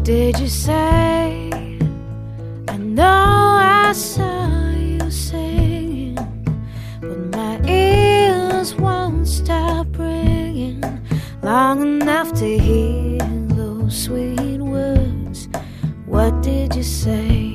did you say? I know I saw you singing, but my ears won't stop ringing long enough to hear those sweet words. What did you say?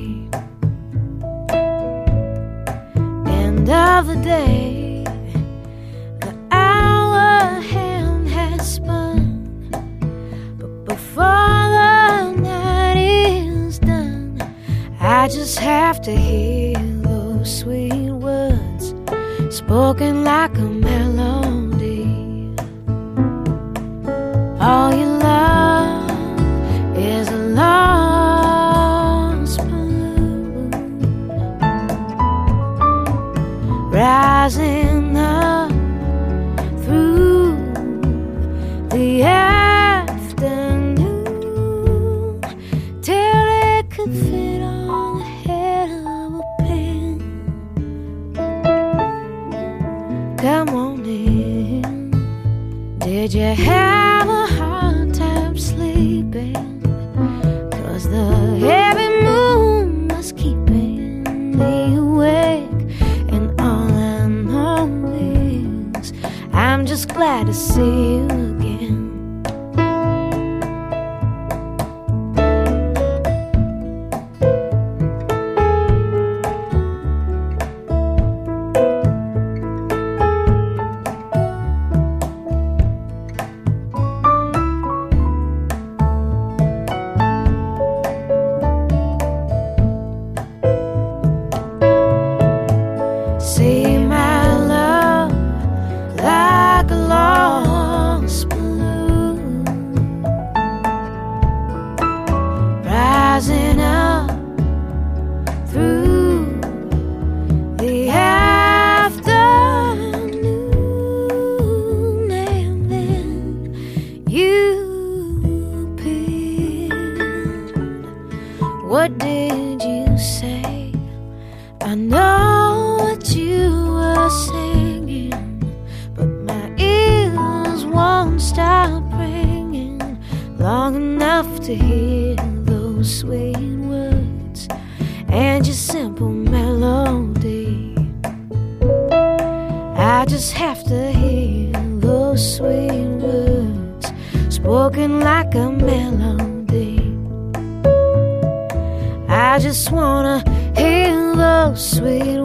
End of the day, the hour hand has spun, but before the night is done, I just have to hear those sweet words spoken like a melody. All you love is a lost balloon rising up through the afternoon till it could fit on the head of a pin. Come on in. Did you have a hard time sleeping? 'Cause the heavy moon was keeping me awake, and all I know is I'm just glad to see you again. See my love like a lost balloon rising up through the afternoon, and then you appeared. What did you say? I know what you were singing, but my ears won't stop ringing long enough to hear those sweet words and your simple melody. I just have to hear those sweet words spoken like a melody. I just wanna hear those sweet